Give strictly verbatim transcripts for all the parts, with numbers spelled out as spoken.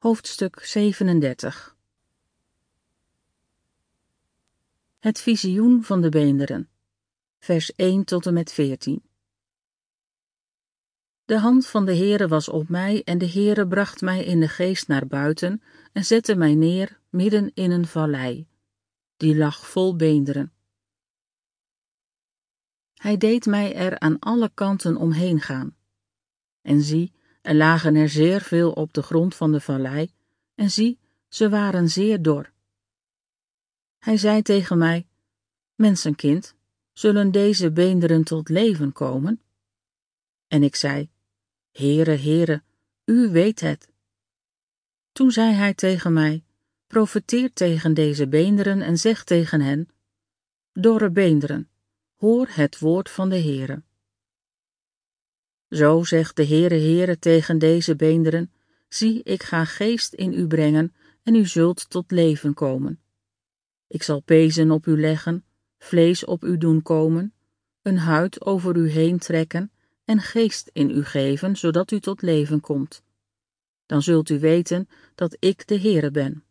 Hoofdstuk zevenendertig. Het visioen van de beenderen, vers één tot en met veertien. De hand van de Heere was op mij en de Heere bracht mij in de geest naar buiten en zette mij neer midden in een vallei, die lag vol beenderen. Hij deed mij er aan alle kanten omheen gaan. En zie, er lagen er zeer veel op de grond van de vallei, en zie, ze waren zeer dor. Hij zei tegen mij: Mensenkind, zullen deze beenderen tot leven komen? En ik zei: Heere, Heere, u weet het. Toen zei hij tegen mij: Profeteer tegen deze beenderen en zeg tegen hen: Dorre beenderen, hoor het woord van de Heere. Zo zegt de Heere, Heere tegen deze beenderen: Zie, ik ga geest in u brengen en u zult tot leven komen. Ik zal pezen op u leggen, vlees op u doen komen, een huid over u heen trekken en geest in u geven, zodat u tot leven komt. Dan zult u weten dat ik de Heere ben.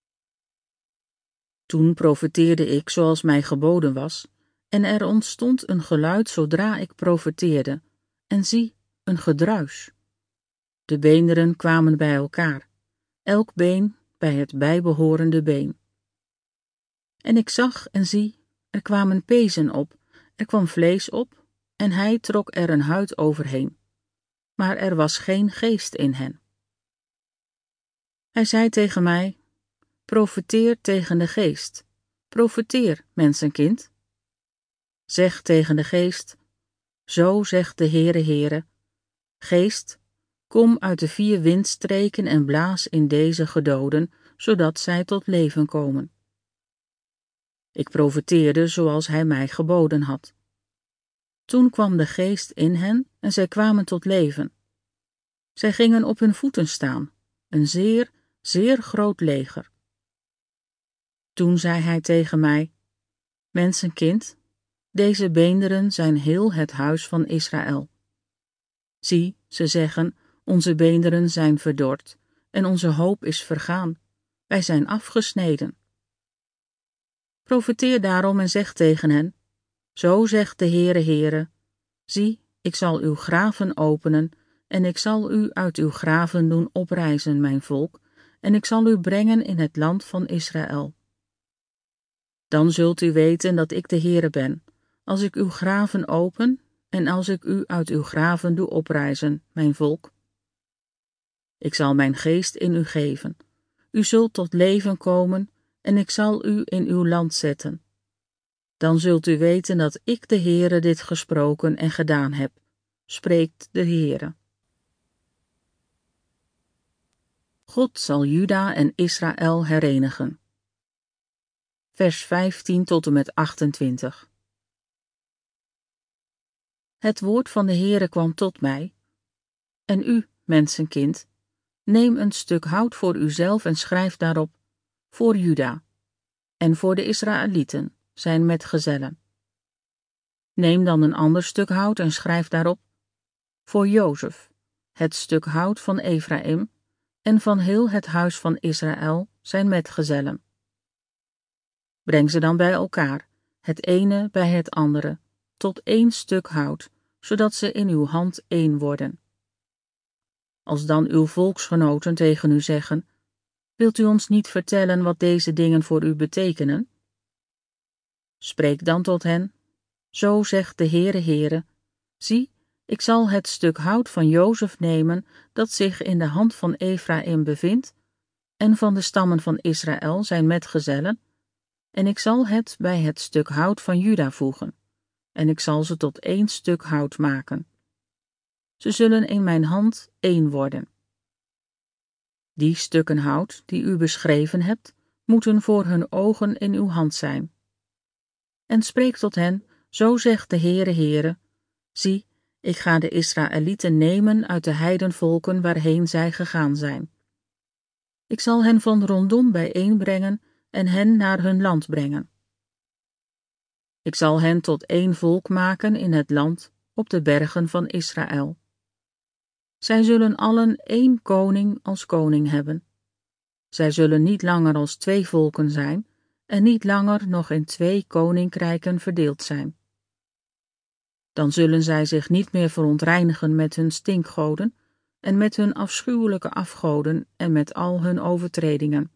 Toen profeteerde ik zoals mij geboden was, en er ontstond een geluid zodra ik profeteerde, en zie, een gedruis. De beenderen kwamen bij elkaar, elk been bij het bijbehorende been. En ik zag en zie, er kwamen pezen op, er kwam vlees op, en hij trok er een huid overheen. Maar er was geen geest in hen. Hij zei tegen mij: Profeteer tegen de geest. Profeteer, mensenkind. Zeg tegen de geest: Zo zegt de Heere, Heere: Geest, kom uit de vier windstreken en blaas in deze gedoden, zodat zij tot leven komen. Ik profeteerde zoals hij mij geboden had. Toen kwam de geest in hen en zij kwamen tot leven. Zij gingen op hun voeten staan, een zeer, zeer groot leger. Toen zei hij tegen mij: Mensenkind, deze beenderen zijn heel het huis van Israël. Zie, ze zeggen: Onze beenderen zijn verdord en onze hoop is vergaan. Wij zijn afgesneden. Profeteer daarom en zeg tegen hen: Zo zegt de Heere, Heere: Zie, ik zal uw graven openen en ik zal u uit uw graven doen oprijzen, mijn volk, en ik zal u brengen in het land van Israël. Dan zult u weten dat ik de Heere ben, als ik uw graven open en als ik u uit uw graven doe oprijzen, mijn volk. Ik zal mijn geest in u geven. U zult tot leven komen en ik zal u in uw land zetten. Dan zult u weten dat ik de Heere dit gesproken en gedaan heb, spreekt de Heere. God zal Juda en Israël herenigen. Vers vijftien tot en met achtentwintig. Het woord van de Heere kwam tot mij: En u, mensenkind, neem een stuk hout voor uzelf en schrijf daarop: Voor Juda, en voor de Israëlieten, zijn metgezellen. Neem dan een ander stuk hout en schrijf daarop: Voor Jozef, het stuk hout van Efraïm, en van heel het huis van Israël, zijn metgezellen. Breng ze dan bij elkaar, het ene bij het andere, tot één stuk hout, zodat ze in uw hand één worden. Als dan uw volksgenoten tegen u zeggen: Wilt u ons niet vertellen wat deze dingen voor u betekenen? Spreek dan tot hen: Zo zegt de Heere, Heere: Zie, ik zal het stuk hout van Jozef nemen dat zich in de hand van Efraïm bevindt, en van de stammen van Israël zijn metgezellen, en ik zal het bij het stuk hout van Juda voegen, en ik zal ze tot één stuk hout maken. Ze zullen in mijn hand één worden. Die stukken hout die u beschreven hebt, moeten voor hun ogen in uw hand zijn. En spreek tot hen: Zo zegt de Heere, Heere: Zie, ik ga de Israëlieten nemen uit de heidenvolken waarheen zij gegaan zijn. Ik zal hen van rondom bijeenbrengen en hen naar hun land brengen. Ik zal hen tot één volk maken in het land op de bergen van Israël. Zij zullen allen één koning als koning hebben. Zij zullen niet langer als twee volken zijn en niet langer nog in twee koninkrijken verdeeld zijn. Dan zullen zij zich niet meer verontreinigen met hun stinkgoden en met hun afschuwelijke afgoden en met al hun overtredingen.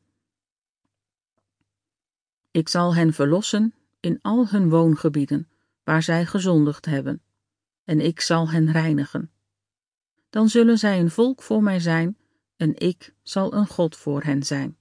Ik zal hen verlossen in al hun woongebieden, waar zij gezondigd hebben, en ik zal hen reinigen. Dan zullen zij een volk voor mij zijn, en ik zal een God voor hen zijn.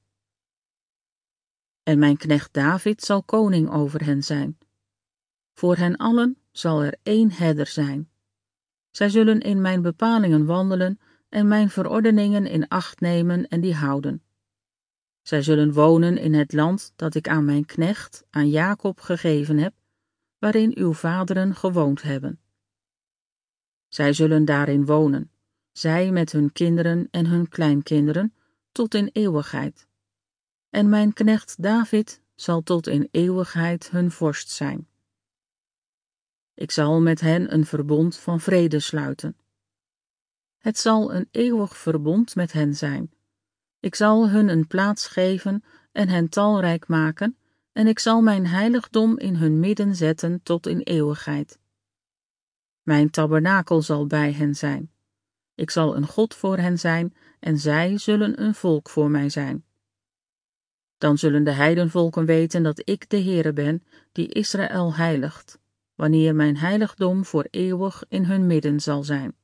En mijn knecht David zal koning over hen zijn. Voor hen allen zal er één herder zijn. Zij zullen in mijn bepalingen wandelen en mijn verordeningen in acht nemen en die houden. Zij zullen wonen in het land dat ik aan mijn knecht, aan Jacob gegeven heb, waarin uw vaderen gewoond hebben. Zij zullen daarin wonen, zij met hun kinderen en hun kleinkinderen, tot in eeuwigheid. En mijn knecht David zal tot in eeuwigheid hun vorst zijn. Ik zal met hen een verbond van vrede sluiten. Het zal een eeuwig verbond met hen zijn. Ik zal hun een plaats geven en hen talrijk maken, en ik zal mijn heiligdom in hun midden zetten tot in eeuwigheid. Mijn tabernakel zal bij hen zijn. Ik zal een God voor hen zijn, en zij zullen een volk voor mij zijn. Dan zullen de heidenvolken weten dat ik de Heere ben, die Israël heiligt, wanneer mijn heiligdom voor eeuwig in hun midden zal zijn.